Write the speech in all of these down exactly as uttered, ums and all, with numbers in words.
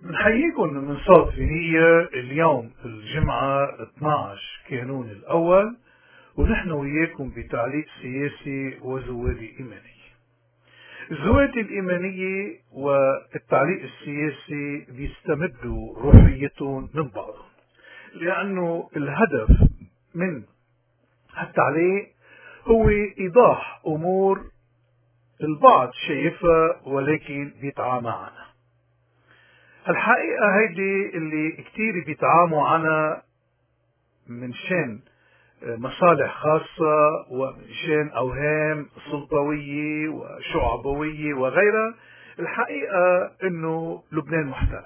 بنحييكم من صوت فينية. اليوم الجمعة اثنعش كانون الأول، ونحن وياكم بتعليق سياسي وزوادي إيمانية. الزوادي الإيمانية والتعليق السياسي بيستمدوا روحيتهم من بعضهم، لأنه الهدف من التعليق هو إيضاح أمور البعض شايفها ولكن بيتعامى عنها. الحقيقة هيدي اللي كتير بيتعاموا عنها من شان مصالح خاصة ومن شان أوهام سلطوية وشعبوية وغيرها. الحقيقة أنه لبنان محتل،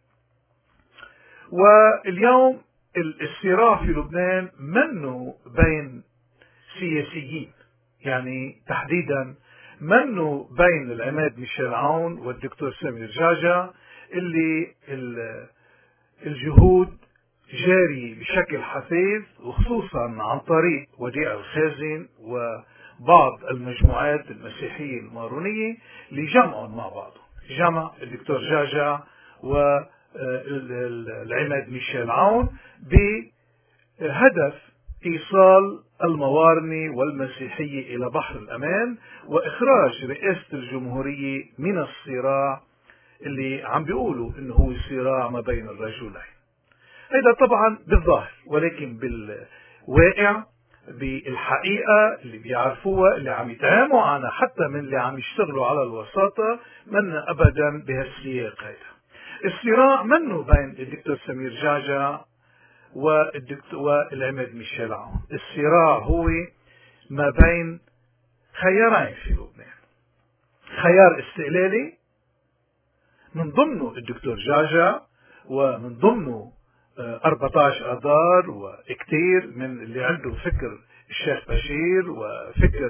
واليوم الصراع في لبنان منه بين سياسيين، يعني تحديدا منه بين العماد ميشيل عون والدكتور سمير جعجع اللي الجهود جاري بشكل حثيث، وخصوصا عن طريق وديع الخازن وبعض المجموعات المسيحية المارونية لجمعهم مع بعضهم، جمع الدكتور جعجع والعماد ميشيل عون بهدف إيصال الموارنة والمسيحية إلى بحر الأمان وإخراج رئاسة الجمهورية من الصراع اللي عم بيقولوا إنه هو صراع ما بين الرجلين. هذا طبعا بالظاهر، ولكن بالواقع بالحقيقة اللي بيعرفوها اللي عم يتهاموا عنها حتى من اللي عم يشتغلوا على الوساطة منا أبدا بهالسياق. هذا الصراع منه بين الدكتور سمير جعجع والدكتور والعماد ميشيل عون، الصراع هو ما بين خيارين في لبنان: خيار استقلالي من ضمنه الدكتور جعجع ومن ضمنه أربعة عشر آذار وكثير من اللي عنده فكر الشيخ بشير وفكر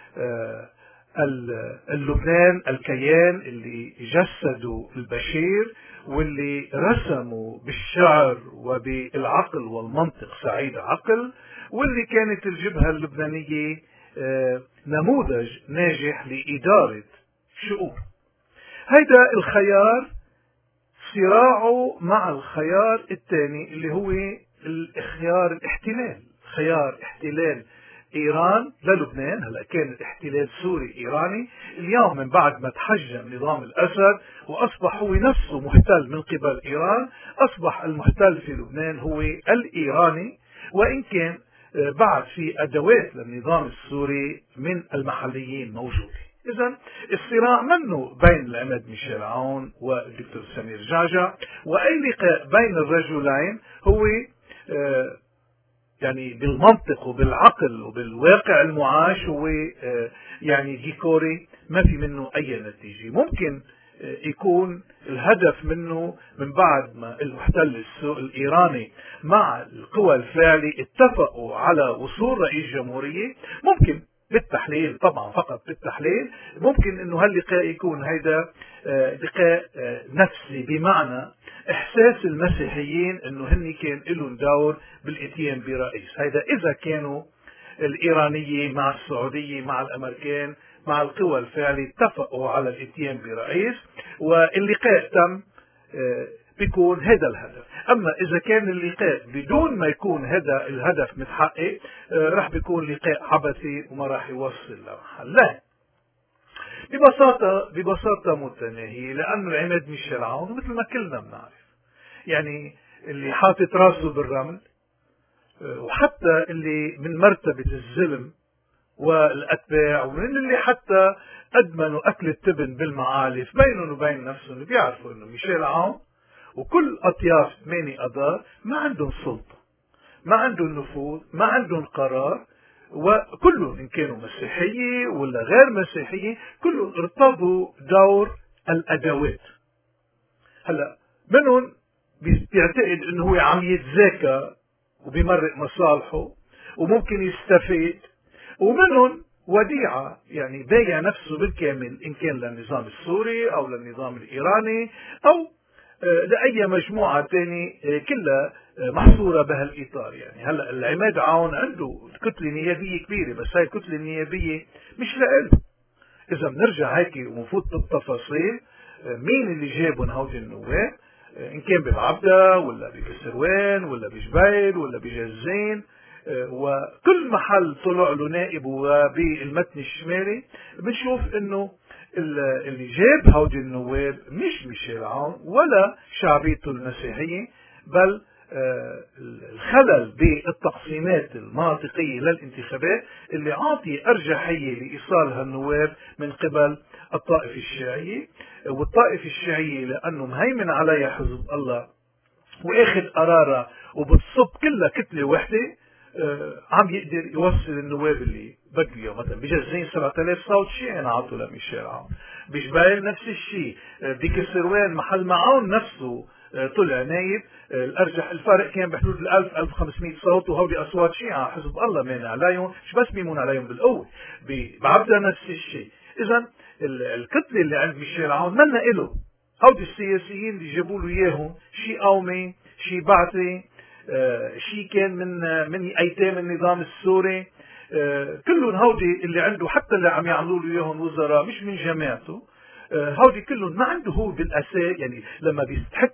اللبنان الكيان اللي جسدوا البشير واللي رسموا بالشعر وبالعقل والمنطق سعيد عقل، واللي كانت الجبهة اللبنانية نموذج ناجح لإدارة شؤون. هيدا الخيار صراعه مع الخيار الثاني اللي هو الخيار الاحتلال، خيار احتلال إيران للبنان. هلا كان الاحتلال سوري إيراني، اليوم من بعد ما تحجم نظام الأسد وأصبح هو نفسه محتل من قبل إيران، أصبح المحتل في لبنان هو الإيراني، وإن كان بعد في أدوات للنظام السوري من المحليين موجودة. إذن الصراع منه بين العماد ميشيل عون والدكتور سمير جعجع، وأي لقاء بين الرجلين هو آه يعني بالمنطق وبالعقل وبالواقع المعاش هو آه يعني ديكوري، ما في منه أي نتيجة. ممكن آه يكون الهدف منه من بعد ما المحتل الإيراني مع القوى الفاعلة اتفقوا على وصول رئيس جمهورية، ممكن بالتحليل طبعا فقط بالتحليل ممكن انه هاللقاء يكون هيدا لقاء نفسي، بمعنى احساس المسيحيين انه هن كان لهم دور بالاتيان برئيس. هيدا اذا كانوا الايرانية مع السعودية مع الامريكان مع القوى الفاعلة اتفقوا على الاتيان برئيس واللقاء تم، بيكون هذا الهدف. اما اذا كان اللقاء بدون ما يكون هذا الهدف متحقق راح بيكون لقاء عبثي وما راح يوصل لمحل. لا، ببساطة ببساطة متناهية، لأنه العماد ميشيل عون مثل ما كلنا بنعرف يعني اللي حاطط راسه بالرمل، وحتى اللي من مرتبة الظلم والأتباع ومن اللي حتى أدمنوا أكل التبن بالمعالف بينهم وبين نفسهم، بيعرفوا إنه ميشيل عون وكل أطياف ثمانية آذار ما عندهم سلطة، ما عندهم نفوذ، ما عندهم قرار، وكلهم إن كانوا مسيحية ولا غير مسيحية كلهم ارتضوا دور الأدوات. هلا منهم بيعتقد إنه هو عم يتزاكى وبيمرق مصالحه وممكن يستفيد، ومنهم وديعة يعني بايع نفسه بالكامل إن كان للنظام السوري أو للنظام الإيراني أو لأي مجموعة تاني كلها محصورة بهالإطار. يعني هلأ العماد عون عنده كتلة نيابية كبيرة، بس هاي الكتلة النيابية مش لإله. إذا بنرجع هيك ونفوت بالتفاصيل، مين اللي جابهم هودي النواب؟ إن كان ببعبدة ولا بكسروان ولا بجبيل ولا بجزين، وكل محل طلع له نائب وبالمتن الشمالي بنشوف انه اللي جاب هودي النواب مش ميشيل عون ولا شعبيته المسيحية، بل الخلل بالتقسيمات المناطقية للانتخابات اللي عاطي أرجحية لإيصال هالنواب من قبل الطائفة الشيعية. والطائفة الشيعية لأنه مهيمن عليها حزب الله واخد قرارها وبتصب كلها كتلة وحدة، عم يقدر يوصل النواب اللي بده اياه. مثلا بجزين سبعة آلاف صوت شيعي انعطوا لميشيل عون، بجبال نفس الشيء، بكسروان محل معون نفسه طلع نايب، الارجح الفارق كان بحدود ال ألف ألف وخمسمئة صوت، وهودي اصوات شيعة حزب الله مانع عليهم، مش بس بيمون عليهم بالقوه، بعبدة نفس الشيء. اذا الكتله اللي عند ميشيل عون منا له، هودي السياسيين اللي جابوا له اياهم شيء قومي شيء بعثي، آه شيء كان من آه من ايتام النظام السوري، آه كلهم هودي اللي عنده، حتى اللي عم يعملوا له اياهم وزراء مش من جماعته، آه هودي كلهم ما عنده هو بالاساس. يعني لما بيستحق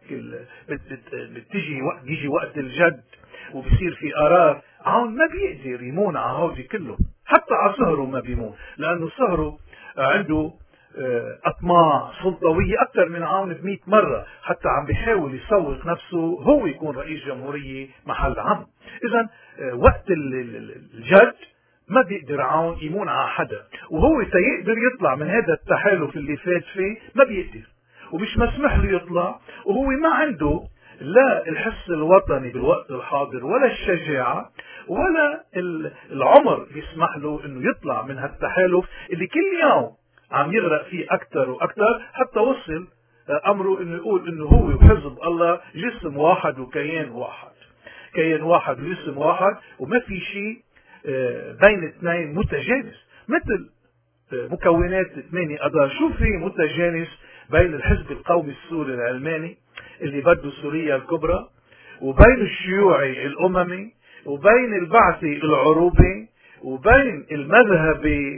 بتجي وقت بيجي وقت الجد وبصير في قرار، عون ما بيقدر يمون على هودي كلهم، حتى على صهره ما بيمون، لانه صهره آه عنده أطماع سلطوية أكثر من عون بمئة مرة، حتى عم بيحاول يسوق نفسه هو يكون رئيس جمهورية محل عم. إذا وقت الجد ما بيقدر عون يمون على حدا، وهو تيقدر يطلع من هذا التحالف اللي فات فيه ما بيقدر، ومش مسمح له يطلع، وهو ما عنده لا الحس الوطني بالوقت الحاضر ولا الشجاعة ولا العمر بيسمح له انه يطلع من هالتحالف اللي كل يوم عم يغرق فيه أكثر وأكثر، حتى وصل أمره إنه يقول إنه هو وحزب الله جسم واحد وكيان واحد، كيان واحد وجسم واحد، وما في شيء بين اثنين متجانس، مثل مكونات ثمانية أذار. شو في متجانس بين الحزب القومي السوري العلماني اللي بده سوريا الكبرى، وبين الشيوعي الأممي، وبين البعثي العروبي، وبين المذهبي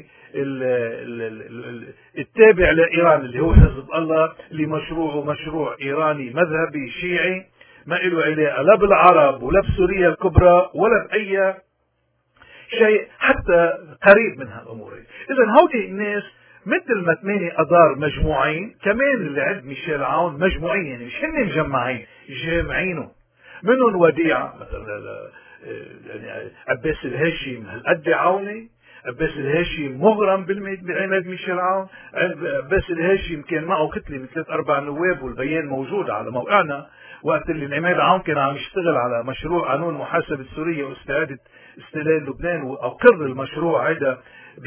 التابع لإيران اللي هو حزب الله، اللي مشروعه مشروع إيراني مذهبي شيعي ما له علاقة لا بالعرب ولا بسوريا الكبرى ولا بأي شيء حتى قريب من هالأمور. إذا هودي الناس مثل ما ثمانية أذار مجموعين، كمان اللي عند ميشيل عون مجموعين، يعني مش هن مجمعين، جامعينه. منهم وديعة مثلا يعني عباس الهاشم هالقد عوني، عباس الهاشم مغرم بعماد ميشيل عون، عباس الهاشم كان معه كتلة من ثلاث أربع نواب، والبيان موجود على موقعنا وقت اللي عماد عون كان عم يشتغل على مشروع قانون محاسبة سوريا واستعادة استقلال لبنان، وأقر المشروع هذا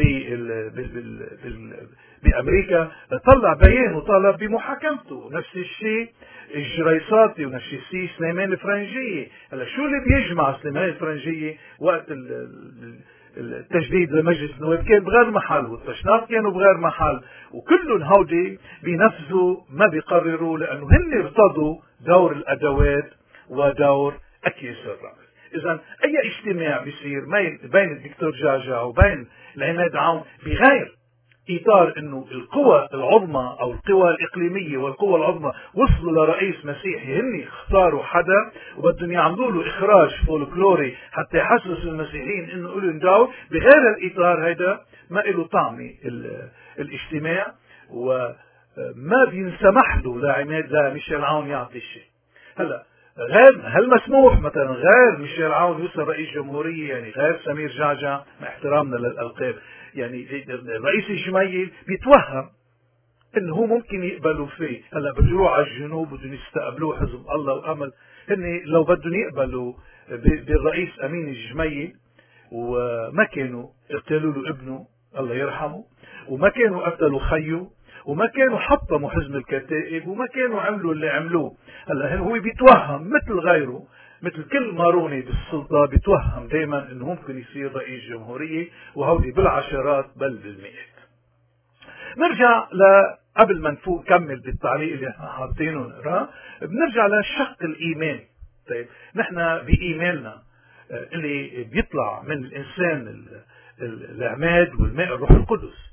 بأمريكا، طلع بيان وطالب بمحاكمته. نفس الشيء الجريصاتي ونفس الشيء سليمان الفرنجية. هلا شو اللي بيجمع سليمان الفرنجية وقت التجديد لمجلس النواب؟ كان بغير محل، والتشناط كانوا بغير محل، وكلهم هودي بينفذوا ما بيقرروا، لأنه هن ارتضوا دور الأدوات ودور أكياس الرأس. إذا أي اجتماع بيصير بين الدكتور جعجع وبين العماد عون بغير إطار إنه القوى العظمى أو القوى الإقليمية والقوى العظمى وصلوا لرئيس مسيحي، هن اختاروا حدا وبدهم يعملوا له إخراج فولكلوري حتى يحسسوا المسيحيين إنه لهم دور، بغير الإطار هيدا ما له طعم الاجتماع، وما بينسمح له لعماد لا ميشيل عون يعطي الشيء. هلا غير هل مسموح مثلا غير ميشيل عون يوصل رئيس جمهورية، يعني غير سمير جعجع مع احترامنا للألقاب، يعني الرئيس الجميل بيتوهم انه هو ممكن يقبلوا فيه. هلا بده يروح على الجنوب بدهم يستقبلوه حزب الله وامل، هن لو بدهم يقبلوا بالرئيس امين الجميل وما كانوا قتلوا له ابنه الله يرحمه، وما كانوا قتلوا خيه، وما كانوا حطموا حزم الكتائب، وما كانوا عملوا اللي عملوه. هلا هو بيتوهم مثل غيره، مثل كل ماروني بالسلطة بيتوهم دائما انه ممكن يصير رئيس جمهورية، وهودي بالعشرات بل بالمئات. نرجع ل قبل ما نفوق نكمل بالتعليق اللي احنا حاطينه نقراه، بنرجع للشق الايماني. طيب نحن بايماننا اللي بيطلع من الانسان العماد والماء الروح القدس،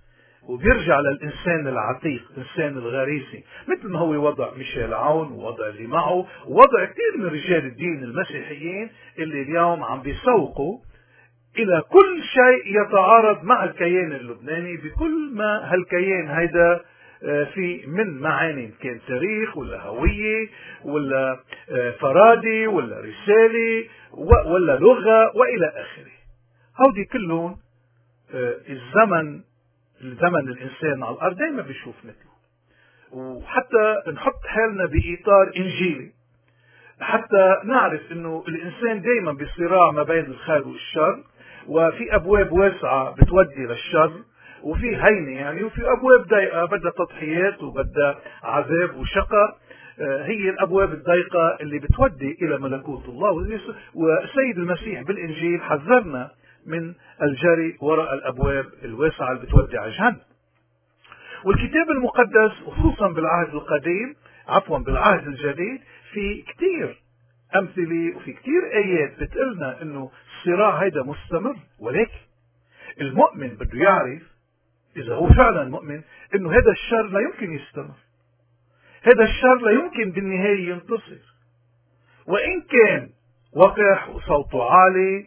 وبيرجع للإنسان العتيق، الإنسان الغريزي، مثل ما هو وضع ميشيل عون ووضع اللي معه ووضع كثير من رجال الدين المسيحيين اللي اليوم عم بيسوقوا إلى كل شيء يتعارض مع الكيان اللبناني بكل ما هالكيان هيدا في من معاني، كان تاريخ ولا هوية ولا فرادي ولا رسالة ولا لغة وإلى آخره. هودي كلهم الزمن الزمن الإنسان على الأرض دايما بيشوف مثله، وحتى نحط حالنا بإطار إنجيلي حتى نعرف إنه الإنسان دايما بصراع ما بين الخير والشر، وفي أبواب واسعة بتودي للشر وفي هينة يعني، وفي أبواب ضيقة بدها تضحيات وبدها عذاب وشقاء، هي الأبواب الضيقة اللي بتودي إلى ملكوت الله. والسيد المسيح بالإنجيل حذرنا من الجري وراء الأبواب الواسعة اللي بتودي على جهنم. والكتاب المقدس خصوصا بالعهد القديم عفوا بالعهد الجديد في كتير أمثلة وفي كتير آيات بتقلنا إنه الصراع هيدا مستمر، ولكن المؤمن بده يعرف إذا هو فعلا مؤمن إنه هذا الشر لا يمكن يستمر، هذا الشر لا يمكن بالنهاية ينتصر، وإن كان وقح وصوته عالي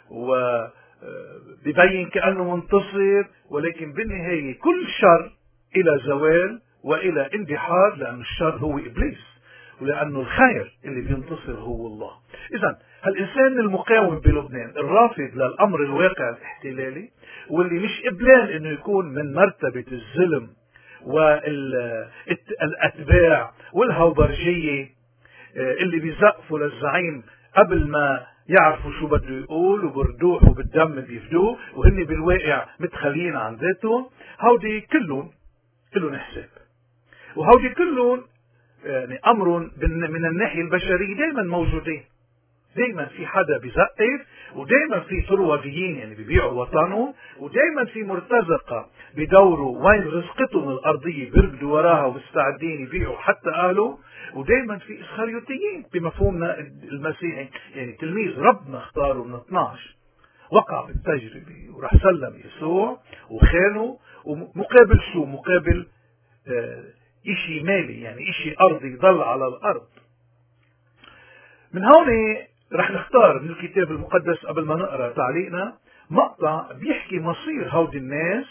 وبيبين كأنه منتصر، ولكن بالنهاية كل شر إلى زوال وإلى اندحار، لأن الشر هو إبليس ولأنه الخير اللي بينتصر هو الله. إذن هالإنسان المقاوم بلبنان الرافض للأمر الواقع الاحتلالي واللي مش قبلان إنه يكون من مرتبة الظلم والأتباع والهوبرجية اللي بيزقفوا للزعيم قبل ما يعرفوا شو بده يقول وبردوح وبالدم بيفدوه وهن بالواقع متخلين عن ذاتهم، هودي كلهم كلهم حساب، وهودي كلهم يعني أمر من الناحية البشرية دايما موجودين. دايما في حدا بيزقف، ودايما في ثروجيين يعني بيبيعوا وطنهم، ودايما في مرتزقة بدوروا وين رزقتهم الأرضية بيرقدوا وراها ومستعدين يبيعوا حتى أهله، ودايما في إسخريوتيين بمفهومنا المسيحي يعني تلميذ ربنا اختاره من اثناشر وقع بالتجربة وراح سلم يسوع وخانه، ومقابل شو؟ مقابل آه اشي مالي يعني اشي أرضي يضل على الأرض. من هون رح نختار من الكتاب المقدس قبل ما نقرأ تعليقنا مقطع بيحكي مصير هودي الناس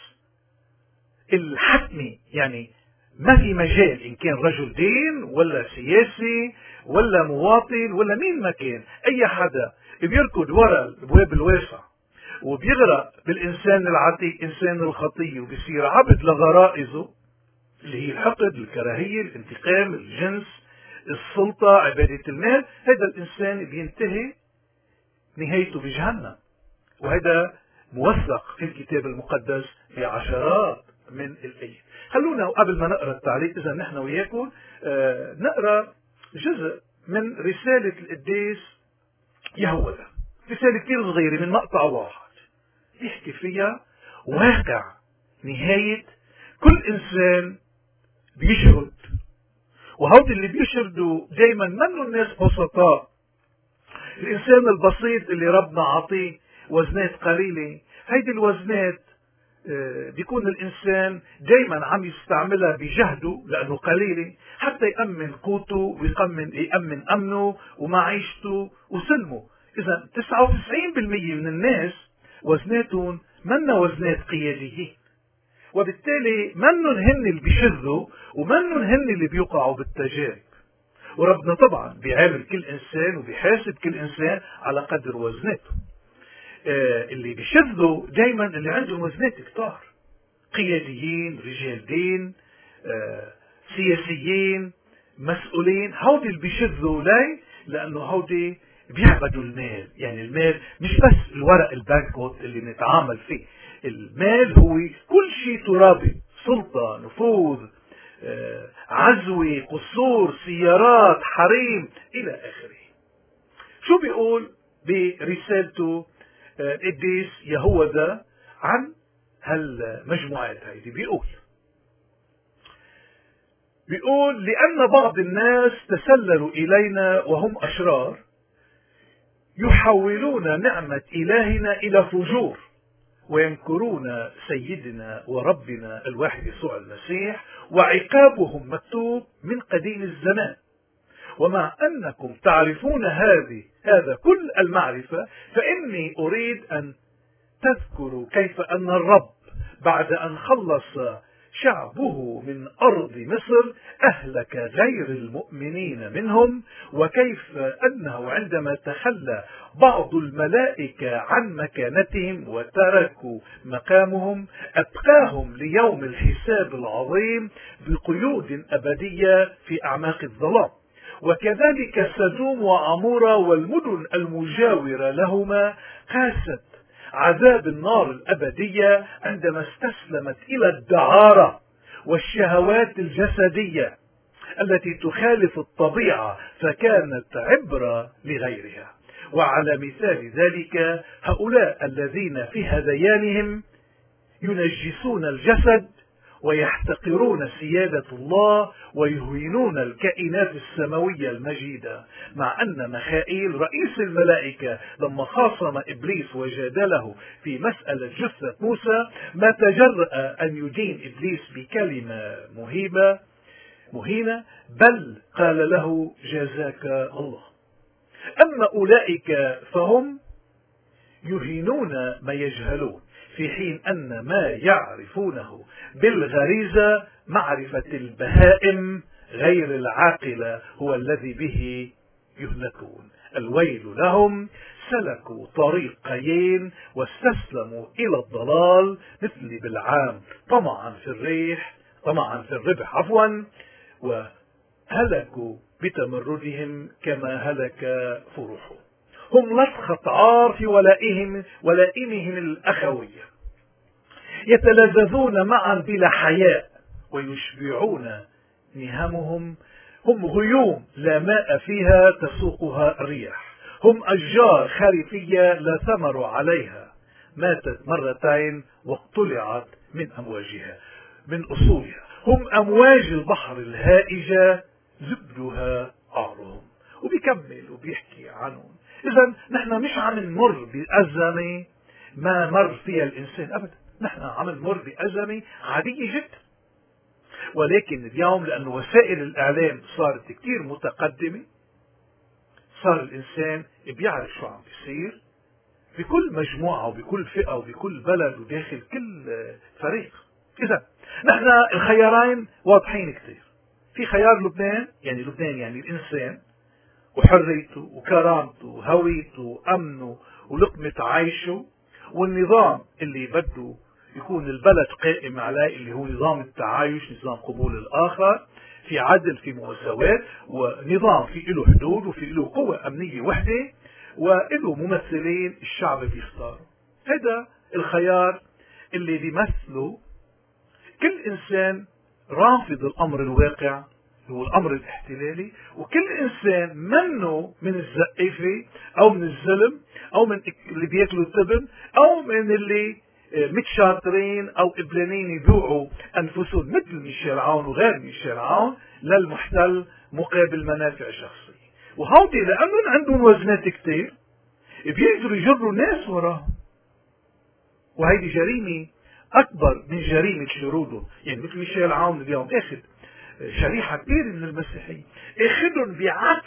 الحتمي، يعني ما في مجال إن كان رجل دين ولا سياسي ولا مواطن ولا مين ما كان، أي حدا بيركض وراء الأبواب الواسع وبيغرق بالإنسان العتيق إنسان الخطية وبيصير عبد لغرائزه اللي هي الحقد، الكراهية، الانتقام، الجنس، السلطة، عبادة المال، هذا الإنسان بينتهي نهايته بجهنم، وهذا موثق في الكتاب المقدس بعشرات من الآيات. خلونا قبل ما نقرأ التعليق إذا نحن وياكم آه نقرأ جزء من رسالة القديس يهوذا، رسالة كثير صغيرة من مقطع واحد يحكي فيها واقع نهاية كل إنسان بيشرد، وهودي اللي بيشردوا دايما منه الناس بسطاء. الإنسان البسيط اللي ربنا عطيه وزنات قليلة، هيدي الوزنات بيكون الإنسان دايما عم يستعملها بجهده لأنه قليلة حتى يأمن قوته ويأمن يأمن أمنه ومعيشته وسلمه. إذا تسعة وتسعين بالمئة من الناس وزناتهم منا وزنات قياديين، وبالتالي منن هن اللي بيشذوا ومنن هن اللي بيوقعوا بالتجارب. وربنا طبعا بيعامل كل إنسان وبيحاسب كل إنسان على قدر وزناته. آه اللي بيشذوا دايما اللي عندهم وزنات كتار، قياديين، رجال دين، آه سياسيين، مسؤولين، هودي اللي بيشذوا لي لأنه هودي بيعبدوا المال. يعني المال مش بس الورق البانكوت اللي نتعامل فيه، المال هو كل شيء ترابي، سلطة، نفوذ، آه، عزوة، قصور، سيارات، حريم إلى آخره. شو بيقول برسالته القديس يهوذا عن هالمجموعات هيدي؟ بيقول بيقول لأن بعض الناس تسللوا إلينا وهم أشرار يحولون نعمة إلهنا إلى فجور وينكرون سيدنا وربنا الواحد يسوع المسيح، وعقابهم مكتوب من قديم الزمان. ومع أنكم تعرفون هذه هذا كل المعرفة، فإني أريد أن تذكروا كيف أن الرب بعد أن خلص شعبه من أرض مصر أهلك غير المؤمنين منهم، وكيف أنه عندما تخلى بعض الملائكة عن مكانتهم وتركوا مقامهم أبقاهم ليوم الحساب العظيم بقيود أبدية في أعماق الظلام. وكذلك سدوم وعمورة والمدن المجاورة لهما قاست عذاب النار الأبدية عندما استسلمت إلى الدعارة والشهوات الجسدية التي تخالف الطبيعة، فكانت عبرة لغيرها. وعلى مثال ذلك هؤلاء الذين في هذيانهم ينجسون الجسد ويحتقرون سيادة الله ويهينون الكائنات السماوية المجيدة، مع أن ميخائيل رئيس الملائكة لما خاصم إبليس وجادله في مسألة جثة موسى ما تجرأ أن يدين إبليس بكلمة مهيبة مهينة، بل قال له جزاك الله. أما أولئك فهم يهينون ما يجهلون، في حين أن ما يعرفونه بالغريزة معرفة البهائم غير العاقلة هو الذي به يهلكون. الويل لهم، سلكوا طريق قايين واستسلموا إلى الضلال مثل بلعام، طمعا في الريح طمعا في الربح عفوا، وهلكوا بتمردهم كما هلك فرحهم. هم لطخة عار في ولائهم ولائمهم الأخوية، يتلذذون معا بلا حياء ويشبعون نهمهم. هم غيوم لا ماء فيها تسوقها الرياح، هم أشجار خريفية لا ثمر عليها، ماتت مرتين واقتلعت من أمواجها من أصولها. هم أمواج البحر الهائجة زبدها عارهم. وبيكمل وبيحكي عنهم. إذا نحن مش عم نمر بأزمة ما مر فيها الإنسان أبدا، نحن عم نمر بأزمة عادية جدا. ولكن اليوم لأن وسائل الإعلام صارت كتير متقدمة، صار الإنسان بيعرف شو عم بيصير بكل مجموعة وبكل فئة وبكل بلد وداخل كل فريق. إذا نحن الخيارين واضحين كتير. في خيار لبنان، يعني لبنان يعني الإنسان وحريته وكرامته وهويته وأمنه ولقمة عيشه، والنظام اللي بده يكون البلد قائم عليه اللي هو نظام التعايش، نظام قبول الآخر، في عدل في مساواة، ونظام في له حدود وفي له قوة أمنية وحدة وله ممثلين الشعب بيختار. هذا الخيار اللي بيمثله كل إنسان رافض الأمر الواقع هو الأمر الاحتلالي، وكل إنسان منه من الزقافة أو من الظلم أو من اللي بياكلوا التبن أو من اللي متشاطرين أو قبلانين يبيعوا أنفسهم مثل ميشيل عون وغير ميشيل عون للمحتل مقابل منافع شخصية. وهودي لأنهم عندهم وزنات كتير بيقدروا يجروا الناس وراهم، وهيدي جريمة أكبر من جريمة شرودهم. يعني مثل ميشيل عون اليوم أخذ شريحة كبيرة من المسيحيين، اخذهم بعكس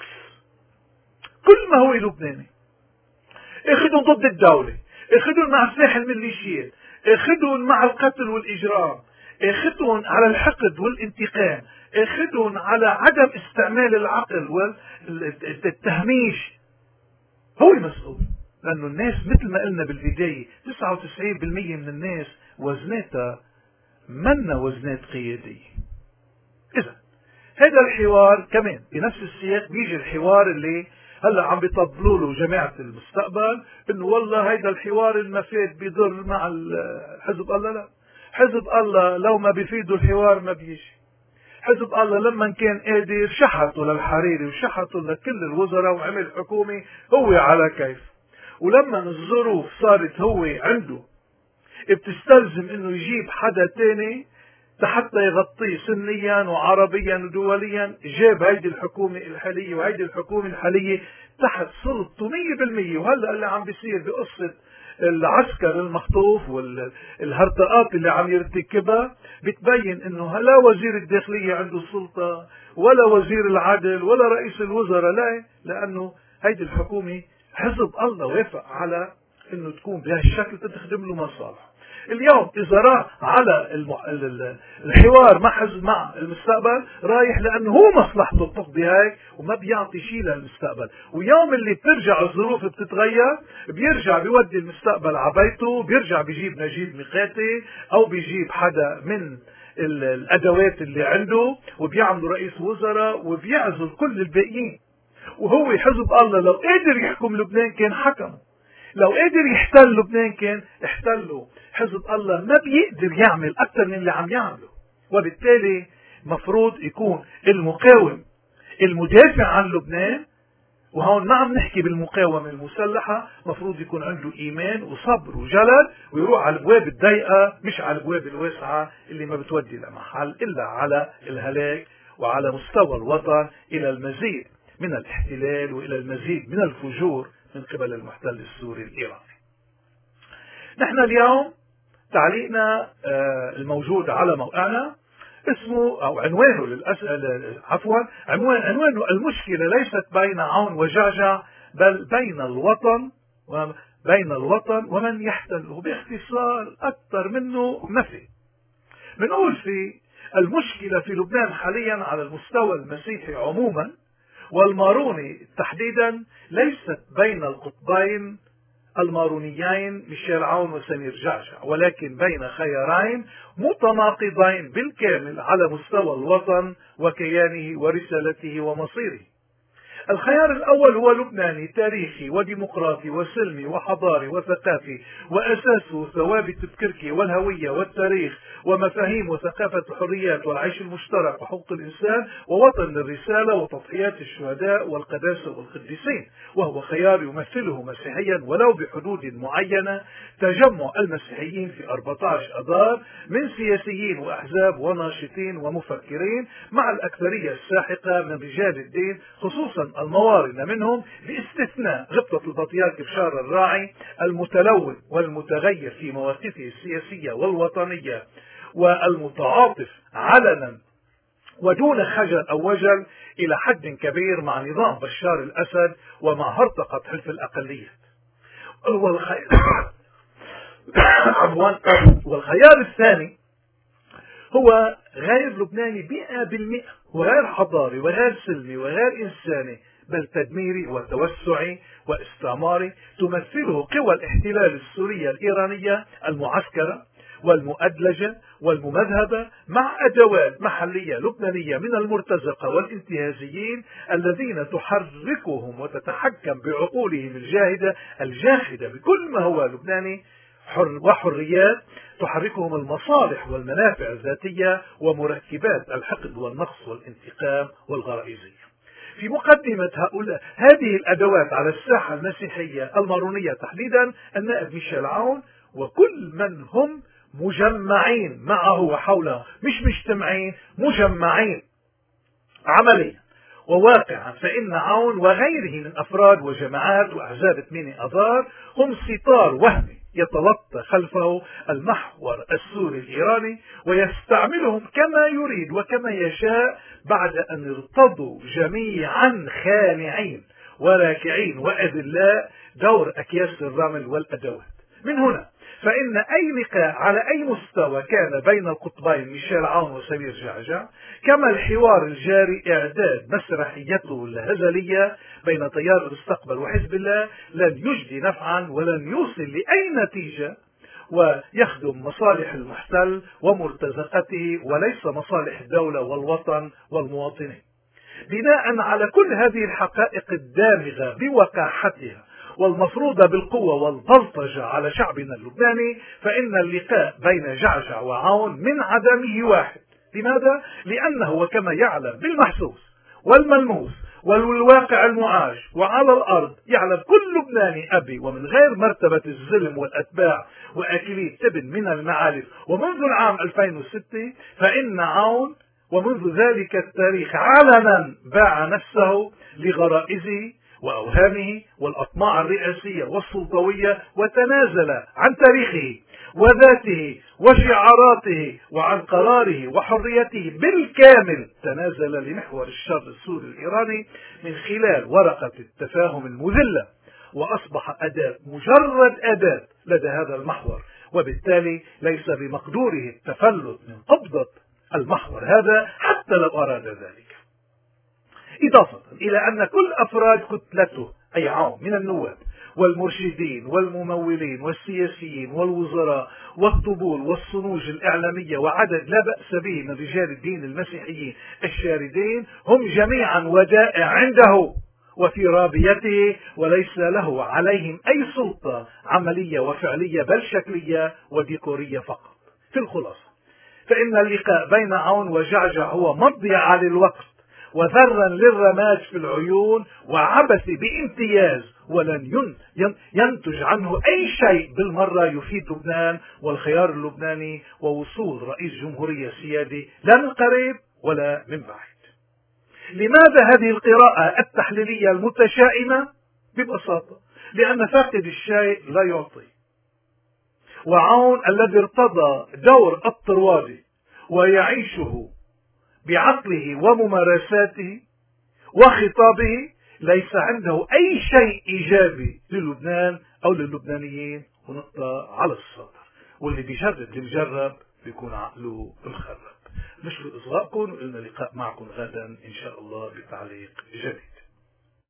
كل ما هو لبناني، اخذهم ضد الدولة، اخذهم مع سلاح الميليشيات، اخذهم مع القتل والإجرام، اخذهم على الحقد والانتقام، اخذهم على عدم استعمال العقل والتهميش. هو المسؤول، لأنه الناس مثل ما قلنا بالبداية تسعة وتسعين بالمئة من الناس وزناتها منا وزنات قيادية. إذا هذا الحوار كمان بنفس السياق بيجي الحوار اللي هلا عم بيطبلوا له جماعة المستقبل انه والله هيدا الحوار المفيد بيضر مع حزب الله. لا، حزب الله لو ما بيفيدوا الحوار ما بيجي. حزب الله لما كان قادر شحطوا للحريري وشحطوا لكل الوزراء وعمل حكومة هو على كيف، ولما الظروف صارت هو عنده بتستلزم انه يجيب حدا تاني حتى يغطيه سنيا وعربيا ودوليا، جاب هيدي الحكومة الحالية وهيدي الحكومة الحالية تحت سلطته مية بالمية. وهلا اللي عم بيصير بقصة العسكر المخطوف والهرطقات اللي عم يرتكبها بتبين انه لا وزير الداخلية عنده السلطة ولا وزير العدل ولا رئيس الوزراء، لا، لانه هيدي الحكومة حزب الله وافق على انه تكون بهالشكل تخدم له مصالح. اليوم اذا راح على الحوار مع حزب مع المستقبل رايح لانه هو مصلحته بتقضي هيك وما بيعطي شيء للمستقبل، ويوم اللي بترجع الظروف بتتغير بيرجع بيودي المستقبل على بيته، بيرجع بيجيب نجيب ميقاتي او بيجيب حدا من الادوات اللي عنده وبيعملوا رئيس وزراء وبيعزل كل الباقيين. وهو حزب الله لو قدر يحكم لبنان كان حكمه، لو قدر يحتل لبنان كان احتله. حزب الله ما بيقدر يعمل اكثر من اللي عم يعمله، وبالتالي مفروض يكون المقاوم المدافع عن لبنان، وهون ما عم نحكي بالمقاومة المسلحة، مفروض يكون عنده ايمان وصبر وجلد ويروح على الابواب الضيقة مش على الابواب الواسعة اللي ما بتودي لمحل الا على الهلاك، وعلى مستوى الوطن الى المزيد من الاحتلال والى المزيد من الفجور من قبل المحتل السوري الإيراني. نحن اليوم تعليقنا الموجود على موقعنا اسمه أو عنوانه للأسئلة عفوا عنوان عنوانه المشكلة ليست بين عون وجعجع بل بين الوطن وبين الوطن ومن يحتله. باختصار أكثر منه ما في. بنقول في المشكلة في لبنان حاليا على المستوى المسيحي عموما والماروني تحديدا ليست بين القطبين المارونيين ميشيل عون وسمير جعجع، ولكن بين خيارين متناقضين بالكامل على مستوى الوطن وكيانه ورسالته ومصيره. الخيار الأول هو لبناني تاريخي وديمقراطي وسلمي وحضاري وثقافي، وأساسه ثوابت الكركي والهوية والتاريخ ومفاهيم وثقافة الحريات والعيش المشترك وحقوق الإنسان ووطن الرسالة وتضحيات الشهداء والقداسة والقديسين، وهو خيار يمثله مسيحيا ولو بحدود معينة تجمع المسيحيين في أربعة عشر أذار من سياسيين وأحزاب وناشطين ومفكرين مع الأكثرية الساحقة من رجال الدين خصوصا الموارنة منهم، باستثناء غبطة البطياك بشار الراعي المتلون والمتغير في مواقفه السياسية والوطنية والمتعاطف علنا ودون خجل أو وجل إلى حد كبير مع نظام بشار الأسد ومع هرطقة حلف الأقلية. والخيار الثاني هو غير لبناني مئة بالمئة، وغير حضاري وغير سلمي وغير إنساني بل تدميري وتوسعي واستعماري تمثله قوى الاحتلال السورية الإيرانية المعسكرة والمؤدلجة والممذهبة مع أدوات محلية لبنانية من المرتزقة والانتهازيين الذين تحركهم وتتحكم بعقولهم الجاهدة الجاحدة بكل ما هو لبناني حر وحريات، تحركهم المصالح والمنافع الذاتية ومركبات الحقد والنقص والانتقام والغرائزية. في مقدمة هؤلاء هذه الأدوات على الساحة المسيحية المارونية تحديدا النائب ميشيل عون وكل من هم مجمعين معه وحوله، مش مجتمعين، مجمعين عمليا وواقعا. فإن عون وغيره من أفراد وجماعات وأحزاب ثمانية أذار هم ستار وهمي يتلطى خلفه المحور السوري الإيراني ويستعملهم كما يريد وكما يشاء بعد أن ارتضوا جميعا خانعين وراكعين وأذلاء دور أكياس الرمل والأدوات. من هنا فإن أي لقاء على أي مستوى كان بين القطبين ميشيل عون وسمير جعجع كما الحوار الجاري إعداد مسرحيته الهزلية بين تيار المستقبل وحزب الله لن يجدي نفعا ولن يوصل لأي نتيجة ويخدم مصالح المحتل ومرتزقته وليس مصالح الدولة والوطن والمواطنين. بناء على كل هذه الحقائق الدامغة بوقاحتها والمفروضة بالقوة والبلطجة على شعبنا اللبناني فإن اللقاء بين جعجع وعون من عدمه واحد. لماذا؟ لأنه وكما يعلم بالمحسوس والملموس والواقع المعاش وعلى الأرض يعلم كل لبناني أبي ومن غير مرتبة الظلم والأتباع وأكلي التبن من المعالف ومنذ العام ألفين وستة فإن عون ومنذ ذلك التاريخ علنا باع نفسه لغرائزه وأوهامه والأطماع الرئاسية والسلطوية، وتنازل عن تاريخه وذاته وشعاراته وعن قراره وحريته بالكامل. تنازل لمحور الشر السوري الإيراني من خلال ورقة التفاهم المذلة، وأصبح أداة، مجرد أداة لدى هذا المحور، وبالتالي ليس بمقدوره التفلت من قبضة المحور هذا حتى لو أراد ذلك. إضافة إلى أن كل أفراد كتلته أي عام من النواب والمرشدين والممولين والسياسيين والوزراء والطبول والصنوج الإعلامية وعدد لا بأس به من رجال الدين المسيحيين الشاردين هم جميعا ودائع عنده وفي رابيته، وليس له عليهم أي سلطة عملية وفعلية، بل شكلية وديكورية فقط. في الخلاصة، فإن اللقاء بين عون وجعجع هو مضيعة للوقت وذرا للرماد في العيون وعبث بامتياز، ولن ينتج عنه أي شيء بالمرة يفيد لبنان والخيار اللبناني ووصول رئيس جمهورية سيادي لا من قريب ولا من بعيد. لماذا هذه القراءة التحليلية المتشائمة؟ ببساطة لأن فاقد الشيء لا يعطي، وعون الذي ارتضى دور الطروادي ويعيشه بعقله وممارساته وخطابه ليس عنده أي شيء إيجابي للبنان أو للبنانيين، ونقطة على السطر. واللي بيجرب المجرب بيكون عقله مخرب. نشكر إصغائكم، وإلنا لقاء معكم غدا إن شاء الله بتعليق جديد.